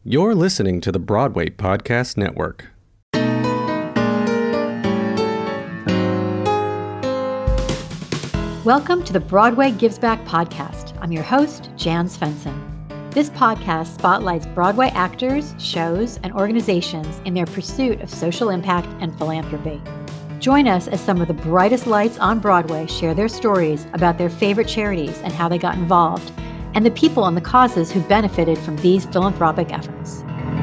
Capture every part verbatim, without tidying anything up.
You're listening to the Broadway Podcast Network. Welcome to the Broadway Gives Back podcast. I'm your host, Jan Svensson. This podcast spotlights Broadway actors, shows, and organizations in their pursuit of social impact and philanthropy. Join us as some of the brightest lights on Broadway share their stories about their favorite charities and how they got involved, and the people and the causes who benefited from these philanthropic efforts.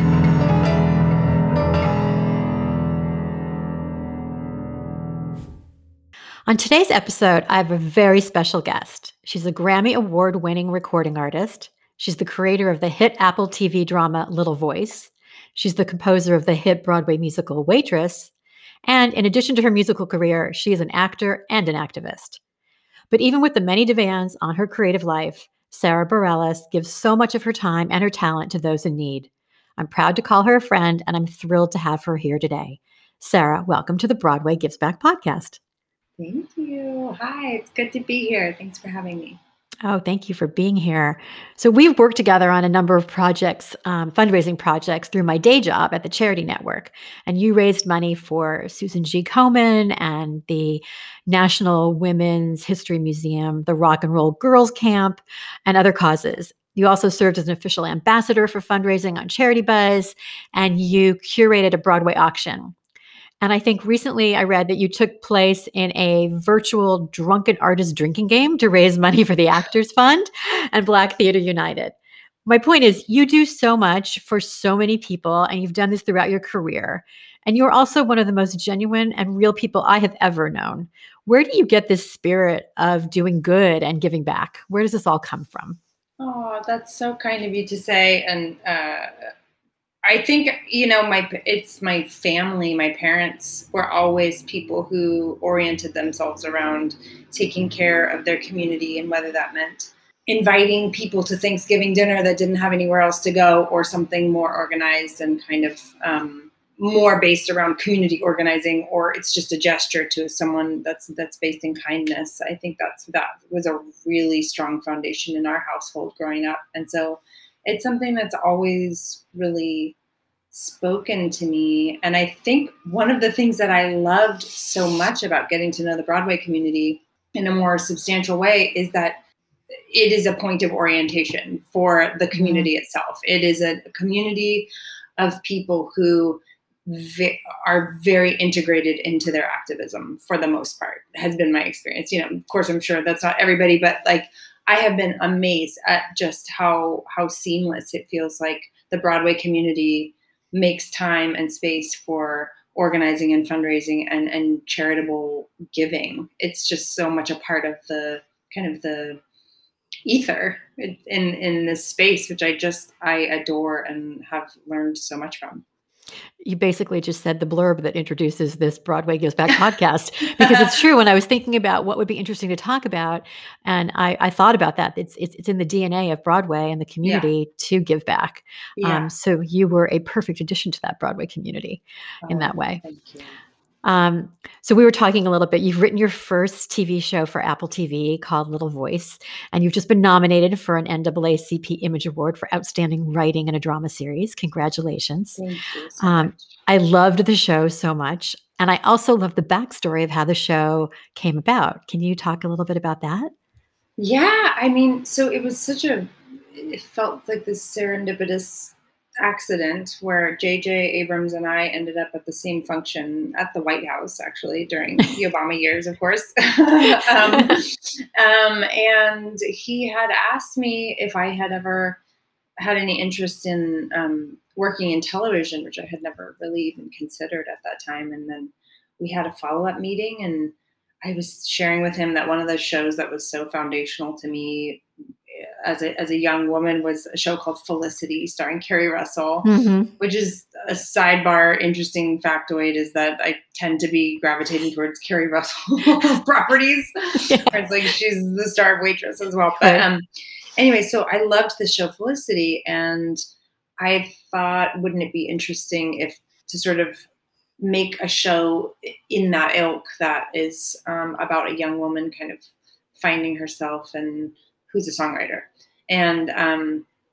On today's episode, I have a very special guest. She's a Grammy Award-winning recording artist. She's the creator of the hit Apple T V drama Little Voice. She's the composer of the hit Broadway musical Waitress. And in addition to her musical career, she is an actor and an activist. But even with the many demands on her creative life, Sara Bareilles gives so much of her time and her talent to those in need. I'm proud to call her a friend, and I'm thrilled to have her here today. Sara, welcome to the Broadway Gives Back podcast. Thank you. Hi, it's good to be here. Thanks for having me. Oh, thank you for being here. So we've worked together on a number of projects, um, fundraising projects through my day job at the Charity Network. And you raised money for Susan G. Komen and the National Women's History Museum, the Rock and Roll Girls Camp, and other causes. You also served as an official ambassador for fundraising on Charity Buzz, and you curated a Broadway auction. And I think recently I read that you took place in a virtual drunken artist drinking game to raise money for the Actors Fund and Black Theater United. My point is, you do so much for so many people, and you've done this throughout your career. And you're also one of the most genuine and real people I have ever known. Where do you get this spirit of doing good and giving back? Where does this all come from? Oh, that's so kind of you to say. And uh, I think, you know, my it's my family. My parents were always people who oriented themselves around taking care of their community, and whether that meant inviting people to Thanksgiving dinner that didn't have anywhere else to go, or something more organized and kind of um, more based around community organizing, or it's just a gesture to someone that's that's based in kindness. I think that's that was a really strong foundation in our household growing up, and so it's something that's always really spoken to me. And I think one of the things that I loved so much about getting to know the Broadway community in a more substantial way is that it is a point of orientation for the community mm-hmm. itself. It is a community of people who v- are very integrated into their activism for the most part, has been my experience. You know, of course, I'm sure that's not everybody, but like, I have been amazed at just how how seamless it feels like the Broadway community makes time and space for organizing and fundraising and, and charitable giving. It's just so much a part of the kind of the ether in in this space, which I just I adore and have learned so much from. You basically just said the blurb that introduces this Broadway Gives Back podcast, because it's true. When I was thinking about what would be interesting to talk about, and I, I thought about that, it's, it's it's in the D N A of Broadway and the community yeah. to give back. Yeah. Um, so you were a perfect addition to that Broadway community oh, in that way. Thank you. Um, so we were talking a little bit. You've written your first T V show for Apple T V called Little Voice, and you've just been nominated for an N double A C P Image Award for Outstanding Writing in a Drama Series. Congratulations. Thank you so um, much. I loved the show so much. And I also love the backstory of how the show came about. Can you talk a little bit about that? Yeah, I mean, so it was such a, it felt like this serendipitous accident where J J Abrams and I ended up at the same function at the White House, actually, during the Obama years, of course. um, um, and he had asked me if I had ever had any interest in um, working in television, which I had never really even considered at that time. And then we had a follow-up meeting, and I was sharing with him that one of those shows that was so foundational to me as a as a young woman was a show called Felicity, starring Kerry Russell, mm-hmm. which is a sidebar interesting factoid is that I tend to be gravitating towards Kerry Russell properties. Yeah. It's like she's the star of Waitress as well. But um, anyway, so I loved the show Felicity, and I thought, wouldn't it be interesting if to sort of make a show in that ilk that is um, about a young woman kind of finding herself and who's a songwriter. And um,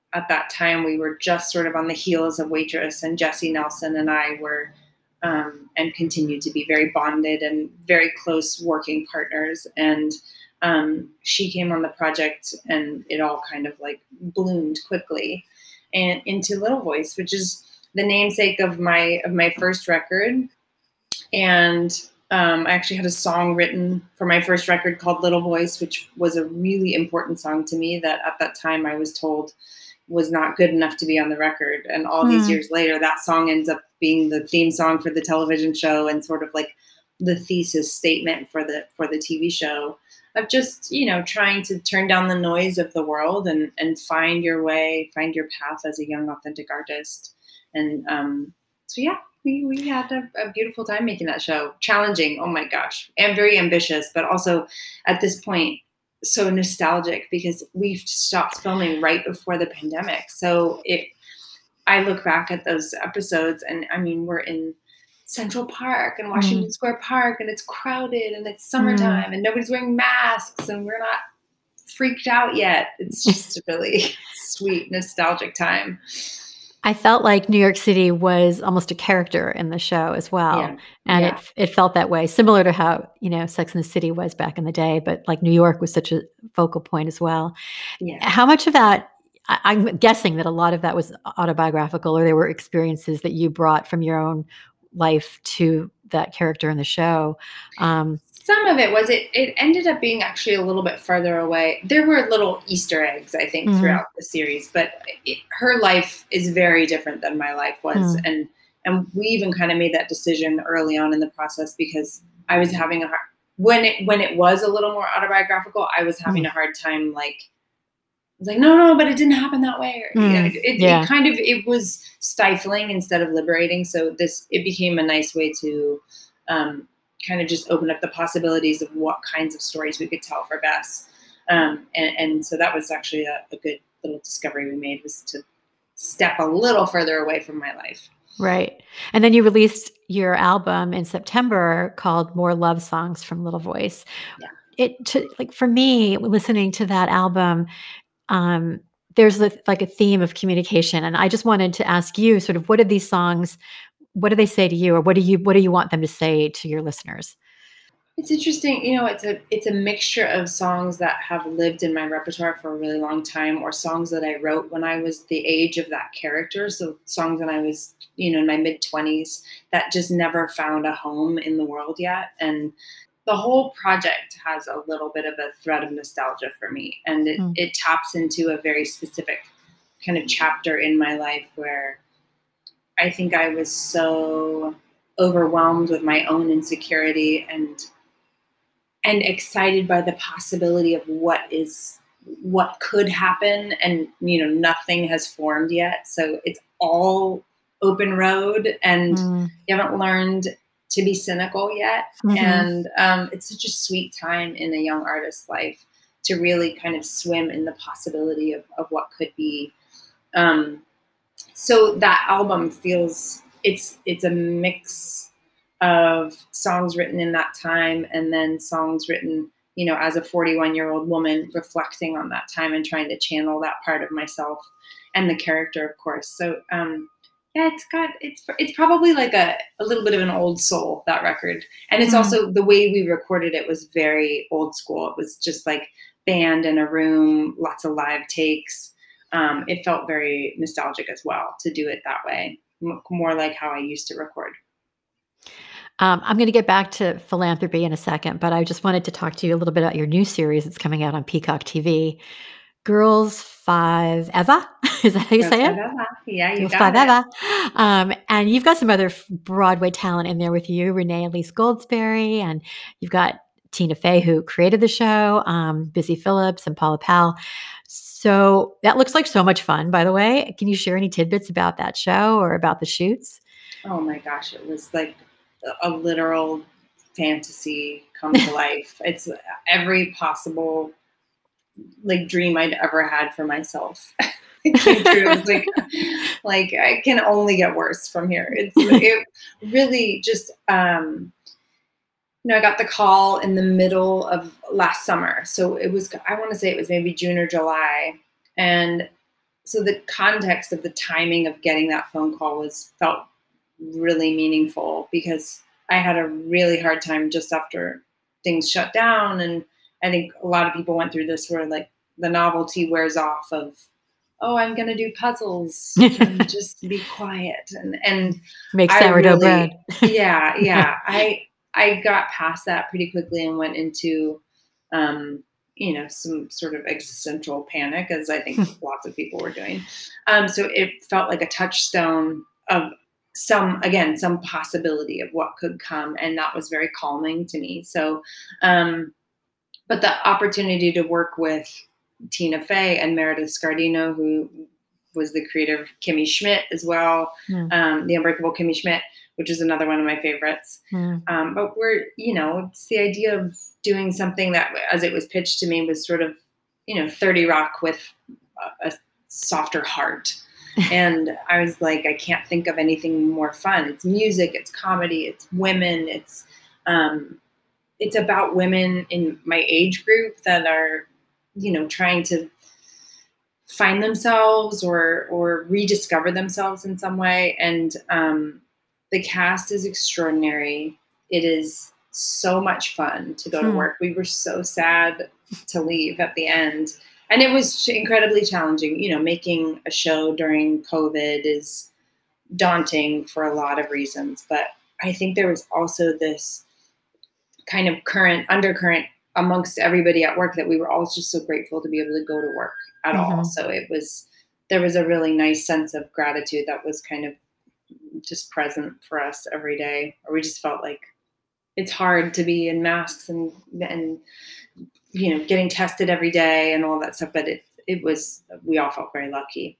at that time, we were just sort of on the heels of Waitress, and Jessie Nelson and I were, um, and continue to be very bonded and very close working partners. And um, she came on the project, and it all kind of like bloomed quickly and into Little Voice, which is the namesake of my of my first record. And um, I actually had a song written for my first record called Little Voice, which was a really important song to me that at that time I was told was not good enough to be on the record. And all these Hmm. years later, that song ends up being the theme song for the television show and sort of like the thesis statement for the for the T V show of just, you know, trying to turn down the noise of the world and and find your way, find your path as a young, authentic artist. And um, so, yeah, we, we had a, a beautiful time making that show. Challenging, oh my gosh, and very ambitious, but also at this point, so nostalgic because we've stopped filming right before the pandemic. So it, I look back at those episodes, and I mean, we're in Central Park and Hmm. Washington Square Park, and it's crowded, and it's Hmm. summertime, and nobody's wearing masks, and we're not freaked out yet. It's just a really sweet, nostalgic time. I felt like New York City was almost a character in the show as well, Yeah, and yeah, it it felt that way, similar to how, you know, Sex and the City was back in the day, but, like, New York was such a focal point as well. yeah. How much of that I I'm guessing that a lot of that was autobiographical, or there were experiences that you brought from your own life to that character in the show. Um, Some of it was it. It ended up being actually a little bit further away. There were little Easter eggs, I think, mhm, throughout the series, but it, her life is very different than my life was, mm, and and we even kind of made that decision early on in the process because I was having a hard when it when it was a little more autobiographical. I was having mm, a hard time like was like, no, no, but it didn't happen that way. Or, you know, mm, it, it yeah, kind of, it was stifling instead of liberating. So this, it became a nice way to um, kind of just open up the possibilities of what kinds of stories we could tell for Bess. Um, and, and so that was actually a, a good little discovery we made was to step a little further away from my life. right, and then you released your album in September called More Love Songs from Little Voice. Yeah. It to like, for me, listening to that album, um, there's a like a theme of communication, and I just wanted to ask you sort of what are these songs, what do they say to you, or what do you what do you want them to say to your listeners? It's interesting, you know, it's a it's a mixture of songs that have lived in my repertoire for a really long time or songs that I wrote when I was the age of that character. So songs when I was, you know, in my mid twenties that just never found a home in the world yet. And the whole project has a little bit of a thread of nostalgia for me. And it, Mm, it taps into a very specific kind of chapter in my life where I think I was so overwhelmed with my own insecurity and and excited by the possibility of what is what could happen, and you know nothing has formed yet, so it's all open road and mm, you haven't learned to be cynical yet. mhm, And um, it's such a sweet time in a young artist's life to really kind of swim in the possibility of, of what could be. um, so that album feels it's it's a mix of songs written in that time and then songs written, you know, as a forty-one year old woman reflecting on that time and trying to channel that part of myself and the character, of course. So um yeah, it's got it's it's probably like a, a little bit of an old soul, that record. And it's mm. also the way we recorded it was very old school. It was just like band in a room, lots of live takes. Um, it felt very nostalgic as well to do it that way, m- more like how I used to record. Um, I'm gonna get back to philanthropy in a second, but I just wanted to talk to you a little bit about your new series that's coming out on Peacock T V, Girls Five Eva? Is that how you Girls say Five it? Eva. Yeah, you Girls got Five it. Eva. Um, and you've got some other f Broadway talent in there with you, Renee Elise Goldsberry, and you've got Tina Fey, who created the show, um, Busy Phillips and Paula Pell. So, that looks like so much fun, by the way. Can you share any tidbits about that show or about the shoots? Oh my gosh, it was like a a literal fantasy come to life. It's every possible like dream I'd ever had for myself. It came true. It was like like I can only get worse from here. It's it really just um you know, I got the call in the middle of last summer. So it was I want to say it was maybe June or July. And so the context of the timing of getting that phone call was felt really meaningful because I had a really hard time just after things shut down. And I think a lot of people went through this where like the novelty wears off of, oh, I'm going to do puzzles and just be quiet. And, and Make I sourdough really, bread. yeah, yeah. I, I got past that pretty quickly and went into, um, you know, some sort of existential panic, as I think lots of people were doing. Um, so it felt like a touchstone of some, again, some possibility of what could come. And that was very calming to me. So, um, but the opportunity to work with Tina Fey and Meredith Scardino, who was the creator of Kimmy Schmidt as well, mm. um, The Unbreakable Kimmy Schmidt, which is another one of my favorites. Mm. Um, but we're, you know, it's the idea of doing something that, as it was pitched to me, was sort of, you know, thirty Rock with a, a softer heart. And I was like, I can't think of anything more fun. It's music, it's comedy, it's women, it's um, it's about women in my age group that are, you know, trying to find themselves or or rediscover themselves in some way. And um, the cast is extraordinary. It is so much fun to go hmm. to work. We were so sad to leave at the end. And it was incredibly challenging. You know, making a show during COVID is daunting for a lot of reasons. But I think there was also this kind of current, undercurrent amongst everybody at work that we were all just so grateful to be able to go to work at mm-hmm. all. So it was, there was a really nice sense of gratitude that was kind of just present for us every day. Or we just felt like it's hard to be in masks and, and, you know, getting tested every day and all that stuff. But it, it was, we all felt very lucky.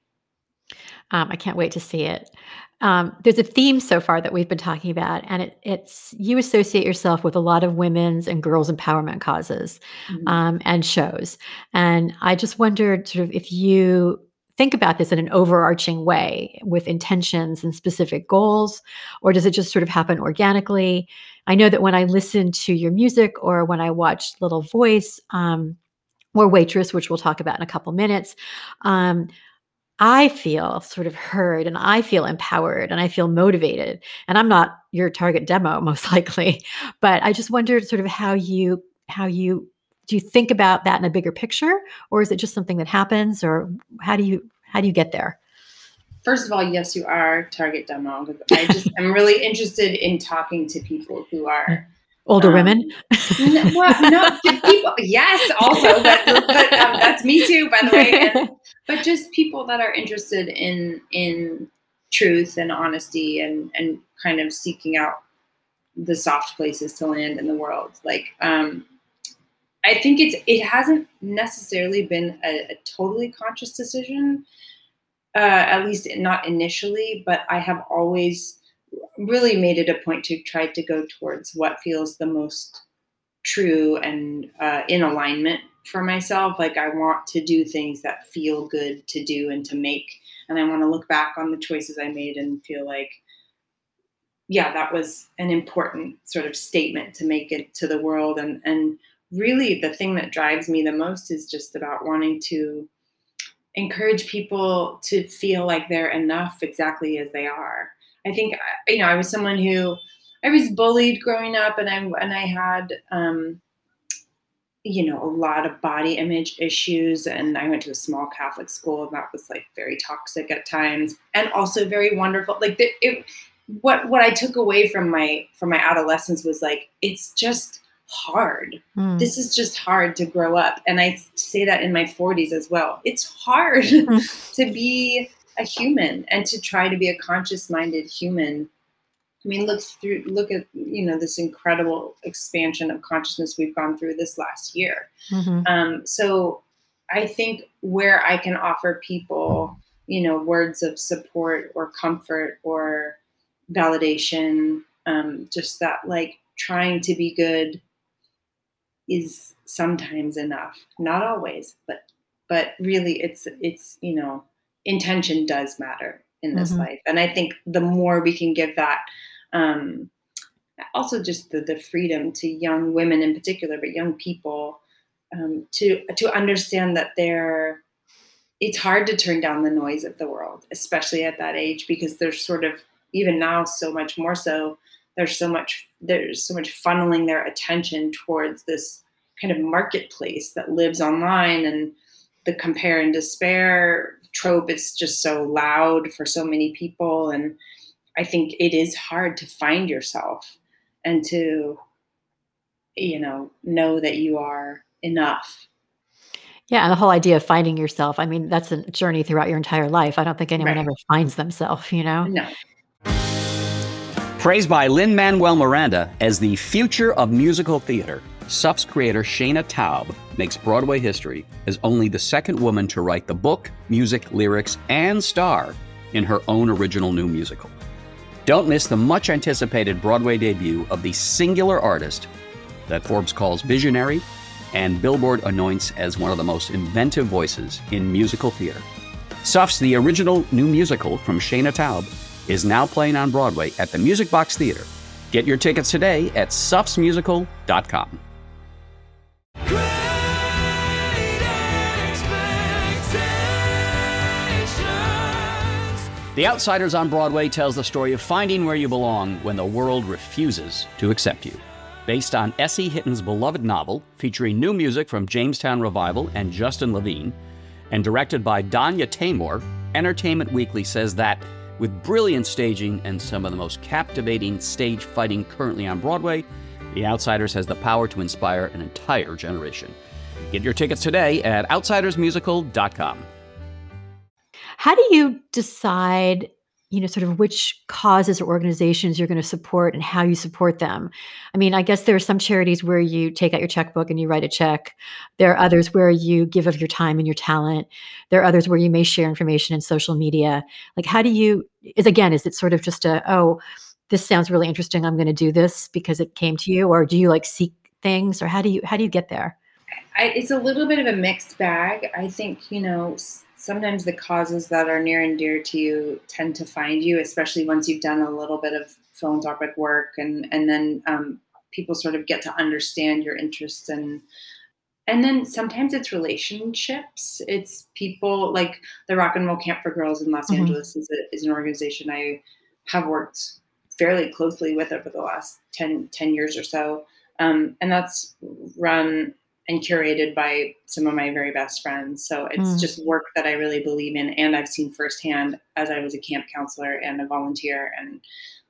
Um, I can't wait to see it. Um, there's a theme so far that we've been talking about, and it, it's you associate yourself with a lot of women's and girls' empowerment causes mm-hmm. um, and shows. And I just wondered sort of if you think about this in an overarching way with intentions and specific goals, or does it just sort of happen organically? I know that when I listen to your music or when I watch Little Voice um, or Waitress, which we'll talk about in a couple minutes, um, I feel sort of heard and I feel empowered and I feel motivated. And I'm not your target demo, most likely, but I just wondered sort of how you, how you, do you think about that in a bigger picture, or is it just something that happens, or how do you, how do you get there? First of all, yes, you are target demo. I just, I'm really interested in talking to people who are older um, women. no, well, no, people, yes, also, but, but um, that's me too, by the way. And, but just people that are interested in in truth and honesty and and kind of seeking out the soft places to land in the world. Like, um, I think it's it hasn't necessarily been a, a totally conscious decision, uh, at least not initially. But I have always really made it a point to try to go towards what feels the most true and uh, in alignment for myself. Like, I want to do things that feel good to do and to make, and I want to look back on the choices I made and feel like, yeah, that was an important sort of statement to make it to the world. And, and really the thing that drives me the most is just about wanting to encourage people to feel like they're enough exactly as they are. I think, you know, I was someone who, I was bullied growing up, and I and I had, um, you know, a lot of body image issues, and I went to a small Catholic school, and that was like very toxic at times, and also very wonderful. Like the, it, what what I took away from my from my adolescence was like, it's just hard. Mm. This is just hard to grow up, and I say that in my forties as well. It's hard mm. to be a human and to try to be a conscious-minded human. I mean, look through, look at, you know, this incredible expansion of consciousness we've gone through this last year. Mm-hmm. Um, so I think where I can offer people, you know, words of support or comfort or validation, um, just that, like, trying to be good is sometimes enough. Not always, but, but really it's, it's, you know, intention does matter in this mm-hmm. life. And I think the more we can give that, um, also just the, the freedom to young women in particular, but young people, um, to, to understand that they're, it's hard to turn down the noise of the world, especially at that age, because there's sort of, even now, so much more so, there's so much, there's so much funneling their attention towards this kind of marketplace that lives online, and the compare and despair trope is just so loud for so many people. And I think it is hard to find yourself and to, you know, know that you are enough. Yeah, and the whole idea of finding yourself, I mean, that's a journey throughout your entire life. I don't think anyone Right. ever finds themselves, you know? No. Praised by Lin-Manuel Miranda as the future of musical theater, S U F's creator Shayna Taub makes Broadway history as only the second woman to write the book, music, lyrics, and star in her own original new musical. Don't miss the much-anticipated Broadway debut of the singular artist that Forbes calls visionary and Billboard anoints as one of the most inventive voices in musical theater. S U F's The Original New Musical from Shayna Taub is now playing on Broadway at the Music Box Theater. Get your tickets today at sufs musical dot com. The Outsiders on Broadway tells the story of finding where you belong when the world refuses to accept you. Based on S E. Hitton's beloved novel, featuring new music from Jamestown Revival and Justin Levine, and directed by Danya Taymor, Entertainment Weekly says that with brilliant staging and some of the most captivating stage fighting currently on Broadway, The Outsiders has the power to inspire an entire generation. Get your tickets today at outsiders musical dot com. How do you decide, you know, sort of which causes or organizations you're going to support and how you support them? I mean, I guess there are some charities where you take out your checkbook and you write a check. There are others where you give of your time and your talent. There are others where you may share information in social media. Like, how do you, is again, is it sort of just a, oh, this sounds really interesting, I'm going to do this because it came to you? Or do you like seek things, or how do you, how do you get there? I, it's a little bit of a mixed bag. I think, you know, s- sometimes the causes that are near and dear to you tend to find you, especially once you've done a little bit of philanthropic work, and and then um, people sort of get to understand your interests. and and then sometimes it's relationships. It's people like the Rock and Roll Camp for Girls in Los Mhm. Angeles is, a, is an organization I have worked fairly closely with over the last ten, ten years or so. Um, and that's run and curated by some of my very best friends. So it's Mm. just work that I really believe in, and I've seen firsthand as I was a camp counselor and a volunteer, and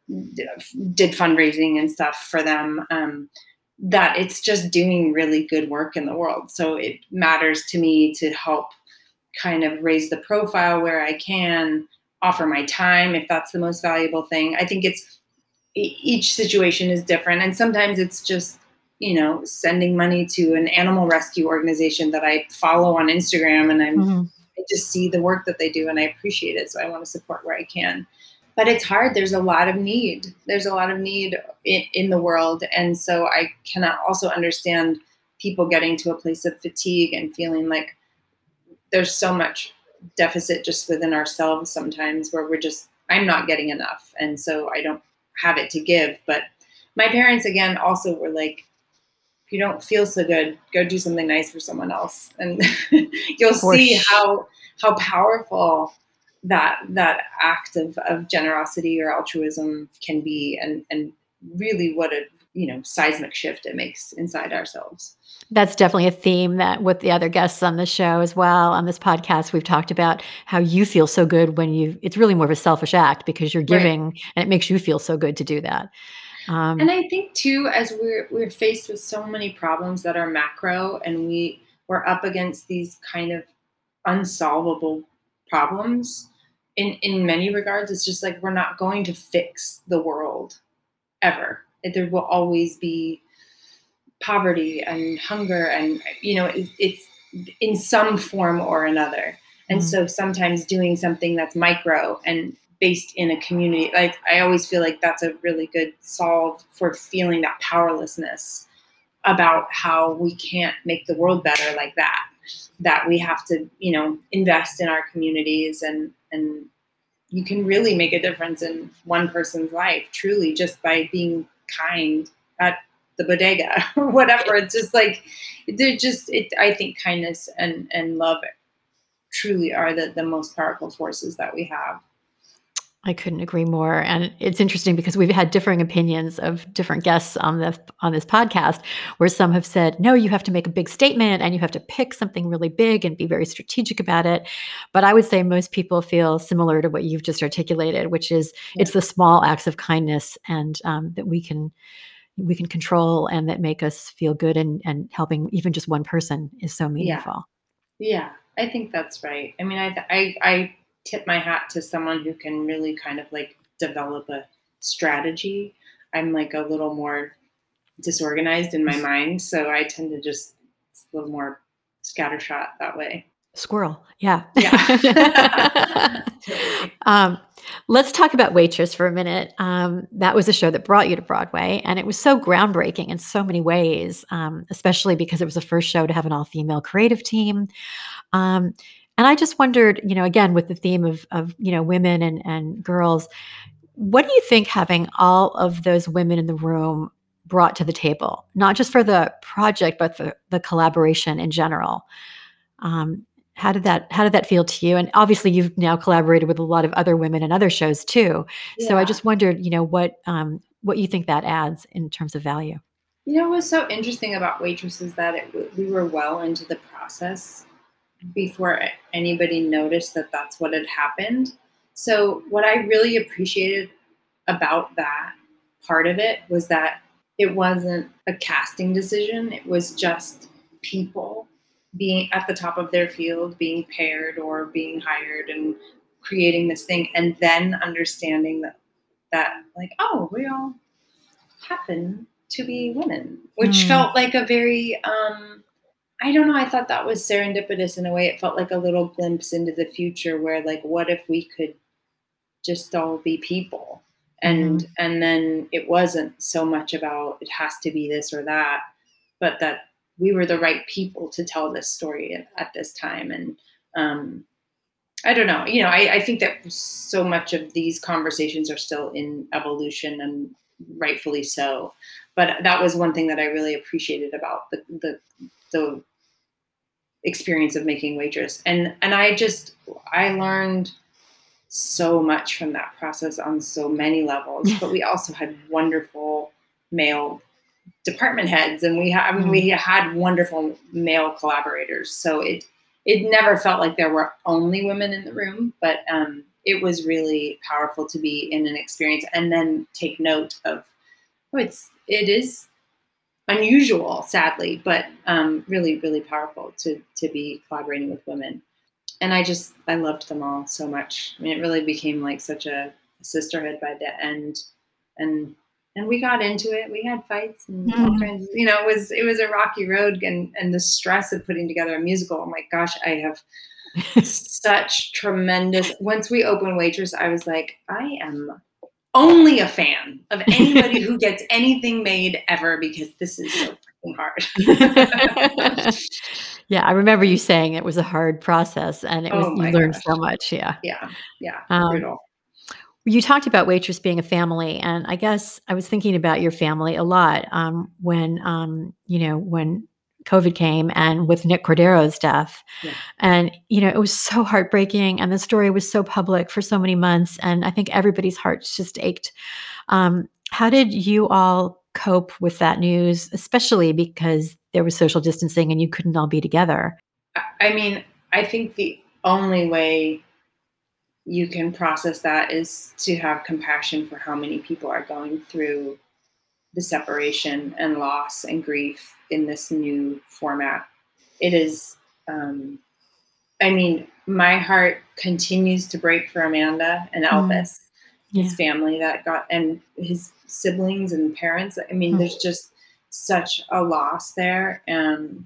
did fundraising and stuff for them, um, that it's just doing really good work in the world. So it matters to me to help kind of raise the profile where I can, offer my time if that's the most valuable thing. I think it's e- each situation is different, and sometimes it's just, you know, sending money to an animal rescue organization that I follow on Instagram, and I'm Mhm. I just see the work that they do and I appreciate it, so I want to support where I can. But it's hard. There's a lot of need. There's a lot of need in, in the world, and so I can also understand people getting to a place of fatigue and feeling like there's so much deficit just within ourselves sometimes, where we're just, I'm not getting enough, and so I don't have it to give. But my parents, again, also were like, if you don't feel so good, go do something nice for someone else, and you'll For see sh- how how powerful that that act of, of generosity or altruism can be, and and really what a, you know, seismic shift it makes inside ourselves. That's definitely a theme that with the other guests on the show as well, on this podcast, we've talked about how you feel so good when you, it's really more of a selfish act because you're Right. giving and it makes you feel so good to do that. And Um, I think too, as we're we're faced with so many problems that are macro, and we we're up against these kind of unsolvable problems. In in many regards, it's just like we're not going to fix the world ever. There will always be poverty and hunger, and you know, it, it's in some form or another. And mm, so sometimes doing something that's micro and based in a community, like I always feel like that's a really good solve for feeling that powerlessness about how we can't make the world better like that, that we have to, you know, invest in our communities, and and you can really make a difference in one person's life truly just by being kind at the bodega or whatever. It's just like they're just it, I think kindness and and love truly are the, the most powerful forces that we have. I couldn't agree more. And it's interesting because we've had differing opinions of different guests on the on this podcast, where some have said, no, you have to make a big statement and you have to pick something really big and be very strategic about it. But I would say most people feel similar to what you've just articulated, which is Yeah. it's the small acts of kindness and um, that we can we can control and that make us feel good, and, and helping even just one person is so meaningful. Yeah, I think that's right. I mean, I, I, I tip my hat to someone who can really kind of like develop a strategy. I'm like a little more disorganized in my mind, so I tend to just, it's a little more scattershot that way. Squirrel. Yeah. Yeah. Totally. um, let's talk about Waitress for a minute. Um, that was a show that brought you to Broadway, and it was so groundbreaking in so many ways, um, especially because it was the first show to have an all-female creative team. Um, and I just wondered, you know, again, with the theme of, of you know, women and, and girls, what do you think having all of those women in the room brought to the table, not just for the project, but for the collaboration in general? Um, how did that how did that feel to you? And obviously, you've now collaborated with a lot of other women in other shows too. So I Yeah. just wondered, you know, what um, what you think that adds in terms of value. You know, what's so interesting about Waitress is that it, we were well into the process before anybody noticed that that's what had happened. So what I really appreciated about that part of it was that it wasn't a casting decision. It was just people being at the top of their field, being paired or being hired and creating this thing, and then understanding that, that like, oh, we all happen to be women, which Mm. felt like a very, um, I don't know, I thought that was serendipitous in a way. It felt like a little glimpse into the future where like, what if we could just all be people? And Mhm. and then it wasn't so much about it has to be this or that, but that we were the right people to tell this story at, at this time. And um, I don't know, you know, I, I think that so much of these conversations are still in evolution, and rightfully so. But that was one thing that I really appreciated about the the, the experience of making Waitress. And and I just I learned so much from that process on so many levels. But we also had wonderful male department heads, and we had I mean, Mm. we had wonderful male collaborators. So it it never felt like there were only women in the room, but um, it was really powerful to be in an experience and then take note of, oh, it's it is unusual, sadly, but um, really, really powerful to to be collaborating with women. And I just I loved them all so much. I mean, it really became like such a sisterhood by the end, and and we got into it. We had fights and all Mhm. kinds. You know, it was it was a rocky road, and and the stress of putting together a musical. Oh my gosh, I have such tremendous. Once we opened Waitress, I was like, I am only a fan of anybody who gets anything made ever, because this is so freaking hard. Yeah, I remember you saying it was a hard process, and it was Oh you my learned gosh. so much. Yeah. Yeah, yeah, Um, brutal. you talked about Waitress being a family, and I guess I was thinking about your family a lot um, when um, you know when COVID came and with Nick Cordero's death. Yeah. And, you know, it was so heartbreaking. And the story was so public for so many months. And I think everybody's hearts just ached. Um, how did you all cope with that news, especially because there was social distancing and you couldn't all be together? I I mean, I think the only way you can process that is to have compassion for how many people are going through the separation and loss and grief in this new format. It is, um, I mean, my heart continues to break for Amanda and Mm, Elvis, yeah. his family that got, and his siblings and parents. I mean, Mm. there's just such a loss there. Um,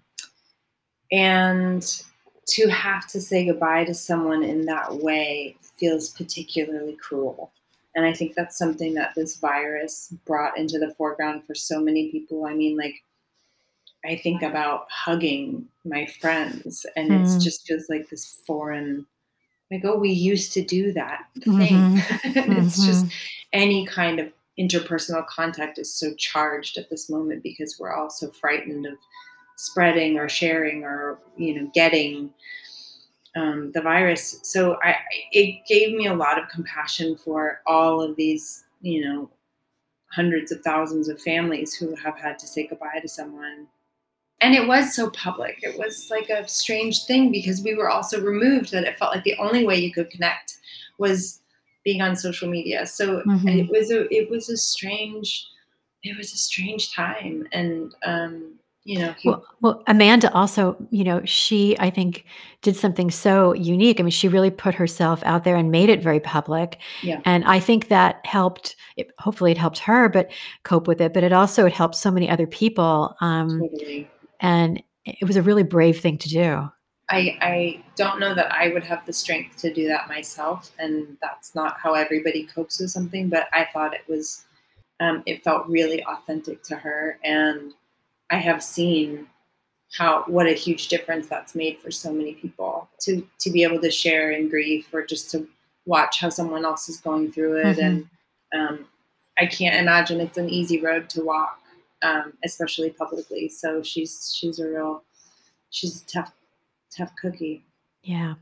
and to have to say goodbye to someone in that way feels particularly cruel. And I think that's something that this virus brought into the foreground for so many people. I mean, like, I think about hugging my friends, and it's Mm. just feels like this foreign, like, oh, we used to do that thing. Mhm. And it's just Mhm. any kind of interpersonal contact is so charged at this moment because we're all so frightened of spreading or sharing or, you know, getting. um, the virus. So I, it gave me a lot of compassion for all of these, you know, hundreds of thousands of families who have had to say goodbye to someone. And it was so public. It was like a strange thing because we were also removed, that it felt like the only way you could connect was being on social media. So Mm-hmm. it was a, it was a strange, it was a strange time. And, um, you know, he, Well, well, Amanda also, you know, she, I think, did something so unique. I mean, she really put herself out there and made it very public. yeah, And I think that helped, it, hopefully it helped her, but cope with it. But it also, it helped so many other people. Um, totally. and it was a really brave thing to do. I, I don't know that I would have the strength to do that myself. And that's not how everybody copes with something, but I thought it was, um, it felt really authentic to her. And I have seen how, what a huge difference that's made for so many people to, to be able to share in grief, or just to watch how someone else is going through it. Mhm. And, um, I can't imagine it's an easy road to walk, um, especially publicly. So she's, she's a real, she's a tough, tough cookie. Yeah.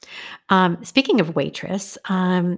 Um, speaking of Waitress, um,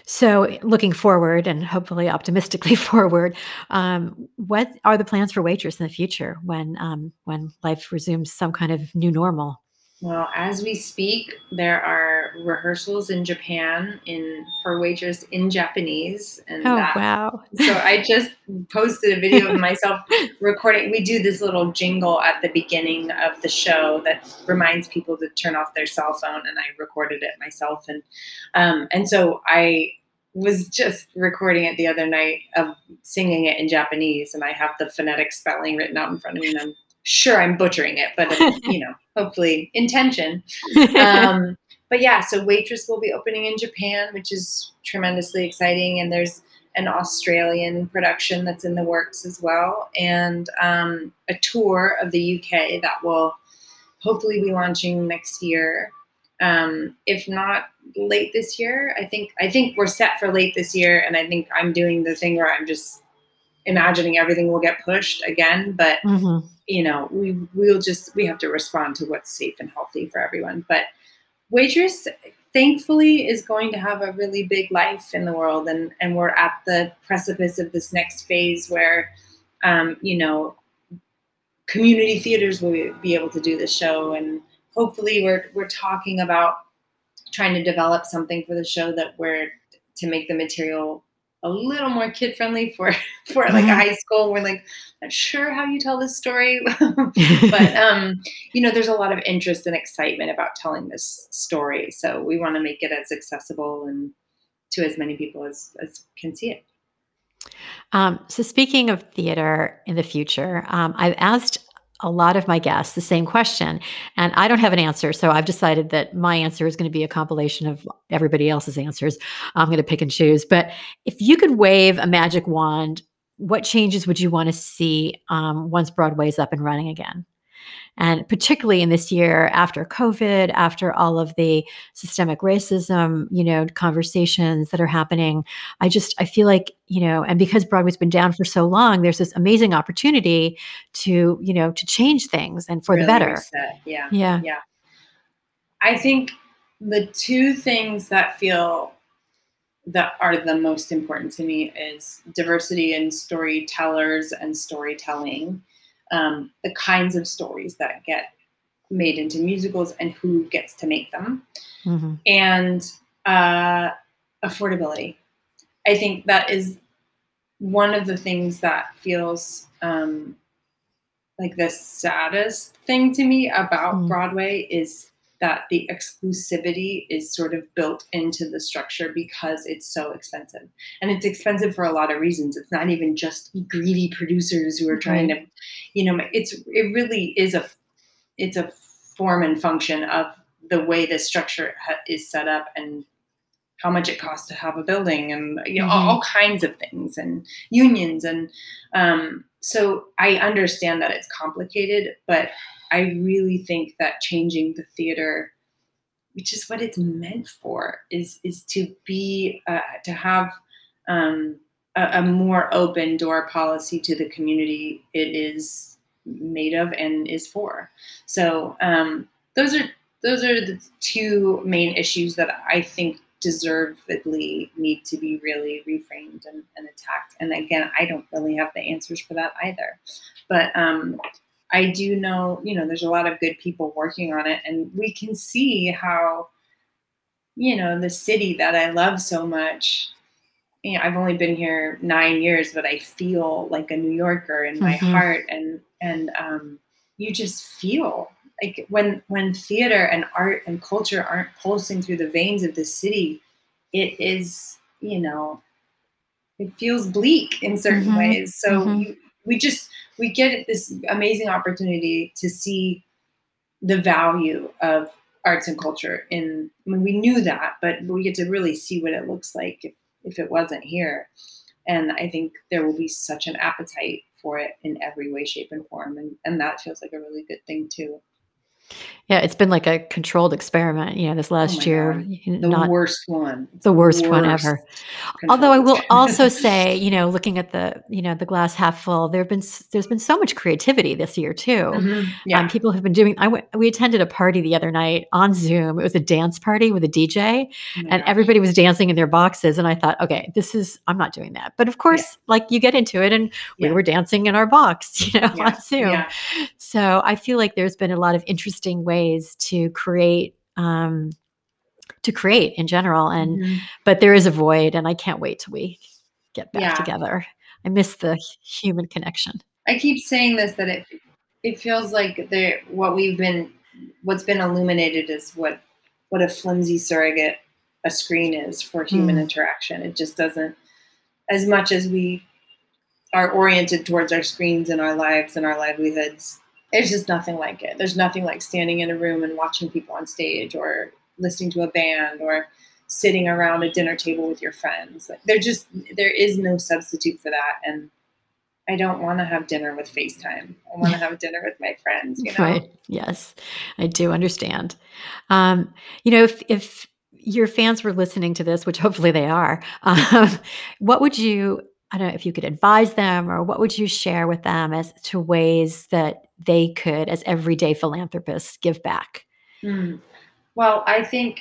so looking forward and hopefully optimistically forward, um, what are the plans for Waitress in the future when um, when life resumes some kind of new normal? Well, as we speak, there are rehearsals in Japan in for Waitress in Japanese, and Oh, that. wow. So I just posted a video of myself recording. We do this little jingle at the beginning of the show that reminds people to turn off their cell phone, and I recorded it myself. And um, and so I was just recording it the other night of singing it in Japanese, and I have the phonetic spelling written out in front of me, and I'm sure I'm butchering it, but uh, you know, hopefully intention. Um, but yeah, so Waitress will be opening in Japan, which is tremendously exciting. And there's an Australian production that's in the works as well, and um, a tour of the U K that will hopefully be launching next year. Um, if not late this year, I think I think we're set for late this year, and I think I'm doing the thing where I'm just imagining everything will get pushed again. But Mhm. you know, we we'll just we have to respond to what's safe and healthy for everyone. But Waitress, thankfully, is going to have a really big life in the world, and and we're at the precipice of this next phase where, um, you know, community theaters will be able to do the show, and hopefully, we're we're talking about trying to develop something for the show that we're to make the material a little more kid friendly for for like a Mhm. high school. We're like not sure how you tell this story, but um, you know, there's a lot of interest and excitement about telling this story. So we want to make it as accessible and to as many people as as can see it. Um, so speaking of theater in the future, um, I've asked a lot of my guests the same question, and I don't have an answer. So I've decided that my answer is going to be a compilation of everybody else's answers. I'm going to pick and choose. But if you could wave a magic wand, what changes would you want to see um, once Broadway's up and running again? And particularly in this year after COVID, after all of the systemic racism, you know, conversations that are happening, I just I feel like, you know, and because Broadway's been down for so long, there's this amazing opportunity to, you know, to change things and for the Really better. reset. Yeah. Yeah. Yeah. I think the two things that feel that are the most important to me is diversity in storytellers and storytelling, um, the kinds of stories that get made into musicals and who gets to make them, hmm and uh, affordability. I think that is one of the things that feels um, like the saddest thing to me about mm Broadway is that the exclusivity is sort of built into the structure because it's so expensive. And it's expensive for a lot of reasons. It's not even just greedy producers who are trying Right. to, you know, it's it really is a it's a form and function of the way the structure ha- is set up, and how much it costs to have a building, and you know, all, hmm all kinds of things, and unions. And um, so I understand that it's complicated, but I really think that changing the theater, which is what it's meant for, is is to be uh, to have um, a, a more open door policy to the community it is made of and is for. So um, those are those are the two main issues that I think deservedly need to be really reframed and, and attacked. And again, I don't really have the answers for that either. But um, I do know, you know, there's a lot of good people working on it, and we can see how, you know, the city that I love so much, you know, I've only been here nine years, but I feel like a New Yorker in my Mhm. heart. And, and um, you just feel like when, when theater and art and culture aren't pulsing through the veins of the city, it is, you know, it feels bleak in certain Mhm. ways. So Mhm. you, we just, we get this amazing opportunity to see the value of arts and culture in, I mean, we knew that, but we get to really see what it looks like if, if it wasn't here. And I think there will be such an appetite for it in every way, shape, and form. And, and that feels like a really good thing too. Yeah, it's been like a controlled experiment, you know, this Oh last my year, God. y The not worst one. It's the the worst one worst ever. Although I controlled will also experiment. say, you know, looking at the, you know, the glass half full, there have been s there's been so much creativity this year too. Mhm. Um, Yeah. people have been doing I went we attended a party the other night on Zoom. It was a dance party with a D J, Oh my and gosh. everybody was dancing in their boxes, and I thought, "Okay, this is I'm not doing that." But of Yeah. course, like, you get into it, and we Yeah. were dancing in our box, you know, on Yeah. Zoom. Yeah. So, I feel like there's been a lot of interesting ways to create, um to create in general, and Mhm. but there is a void, and I can't wait till we get back Yeah. together. I miss the hu human connection. I keep saying this, that it it feels like the what we've been what's been illuminated is what what a flimsy surrogate a screen is for human Mm, interaction. It just doesn't, as much as we are oriented towards our screens and our lives and our livelihoods, there's just nothing like it. There's nothing like standing in a room and watching people on stage, or listening to a band, or sitting around a dinner table with your friends. Like, there just there is no substitute for that. And I don't want to have dinner with FaceTime. I want to have dinner with my friends, you know? right, yes, I do understand. Um, you know, if if your fans were listening to this, which hopefully they are, um, what would you I don't know if you could advise them, or what would you share with them as to ways that they could, as everyday philanthropists, give back? Mm. Well, I think,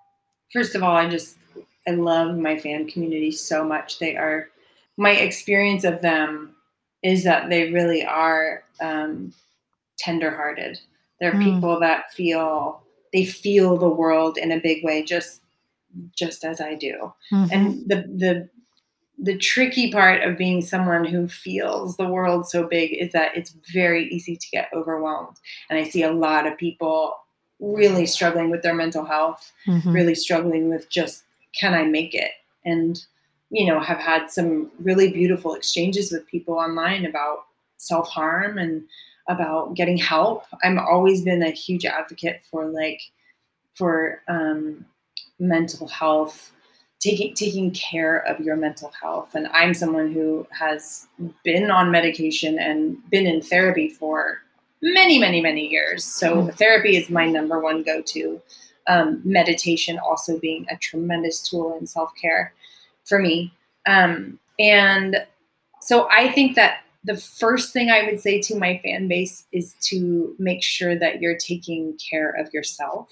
first of all, I just, I love my fan community so much. They are, my experience of them is that they really are um, tenderhearted. They're Mm, people that feel, they feel the world in a big way, just just as I do. mhm, And the the the tricky part of being someone who feels the world so big is that it's very easy to get overwhelmed. And I see a lot of people really struggling with their mental health, mhm, really struggling with just, can I make it? And, you know, have had some really beautiful exchanges with people online about self harm and about getting help. I've always been a huge advocate for like, for um, mental health, taking taking care of your mental health. And I'm someone who has been on medication and been in therapy for many, many, many years. So mm, therapy is my number one go-to. Um, meditation also being a tremendous tool in self-care for me. Um, and so I think that the first thing I would say to my fan base is to make sure that you're taking care of yourself.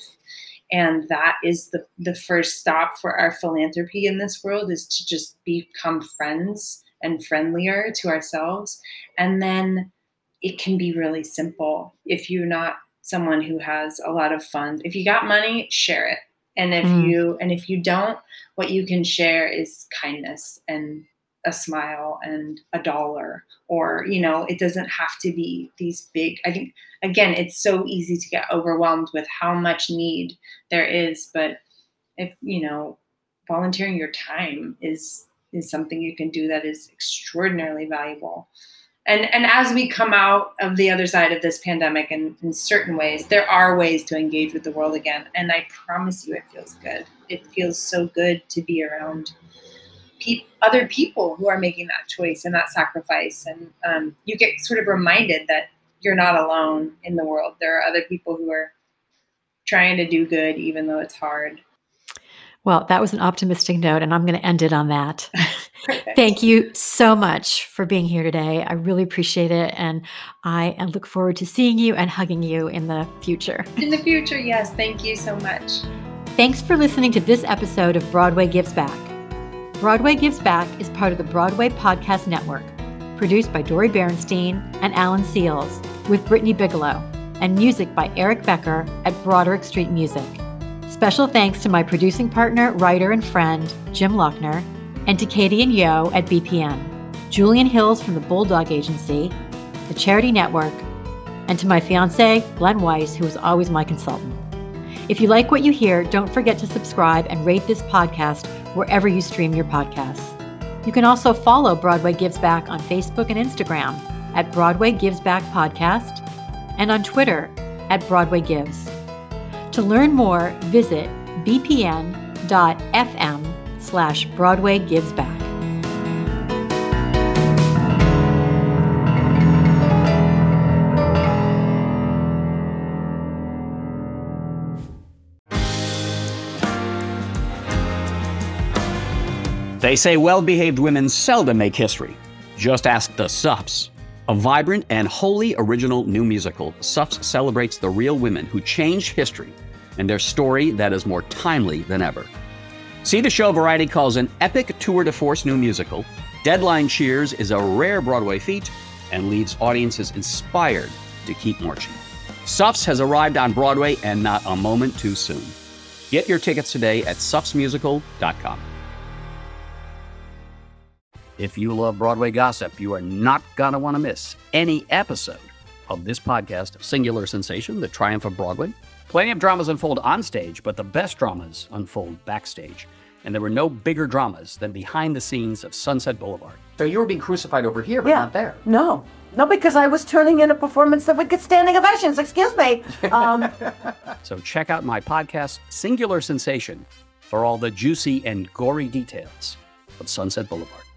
And that is the, the first stop for our philanthropy in this world, is to just become friends and friendlier to ourselves. And then it can be really simple. If you're not someone who has a lot of funds, if you got money, share it. And if mm, you and if you don't, what you can share is kindness and a smile and a dollar. Or, you know, it doesn't have to be these big, I think, again, it's so easy to get overwhelmed with how much need there is. But if, you know, volunteering your time is is something you can do that is extraordinarily valuable. And and as we come out of the other side of this pandemic, and in certain ways, there are ways to engage with the world again. And I promise you, it feels good. It feels so good to be around pe- other people who are making that choice and that sacrifice. And um, you get sort of reminded that you're not alone in the world. There are other people who are trying to do good, even though it's hard. Well, that was an optimistic note, and I'm going to end it on that. Thank you so much for being here today. I really appreciate it, and I and look forward to seeing you and hugging you in the future. In the future, yes. Thank you so much. Thanks for listening to this episode of Broadway Gives Back. Broadway Gives Back is part of the Broadway Podcast Network, produced by Dori Berinstein and Alan Seals, with Brittany Bigelow, and music by Eric Becker at Broderick Street Music. Special thanks to my producing partner, writer, and friend, Jim Lochner, and to Katie and Yo at B P N, Julian Hills from the Bulldog Agency, the Charity Network, and to my fiance, Glenn Weiss, who is always my consultant. If you like what you hear, don't forget to subscribe and rate this podcast wherever you stream your podcasts. You can also follow Broadway Gives Back on Facebook and Instagram at Broadway Gives Back Podcast and on Twitter at Broadway Gives. To learn more, visit bpn.fm slash Broadway Gives Back. They say well-behaved women seldom make history. Just ask the Suffs. A vibrant and wholly original new musical, Suffs celebrates the real women who changed history and their story that is more timely than ever. See the show Variety calls an epic tour de force new musical. Deadline cheers is a rare Broadway feat and leaves audiences inspired to keep marching. Suffs has arrived on Broadway and not a moment too soon. Get your tickets today at suffs musical dot com. If you love Broadway gossip, you are not going to want to miss any episode of this podcast, Singular Sensation, The Triumph of Broadway. Plenty of dramas unfold on stage, but the best dramas unfold backstage. And there were no bigger dramas than behind the scenes of Sunset Boulevard. So you were being crucified over here, but yeah. not there. No. No, because I was turning in a performance that would get standing ovations. Excuse me. Um, so check out my podcast, Singular Sensation, for all the juicy and gory details of Sunset Boulevard.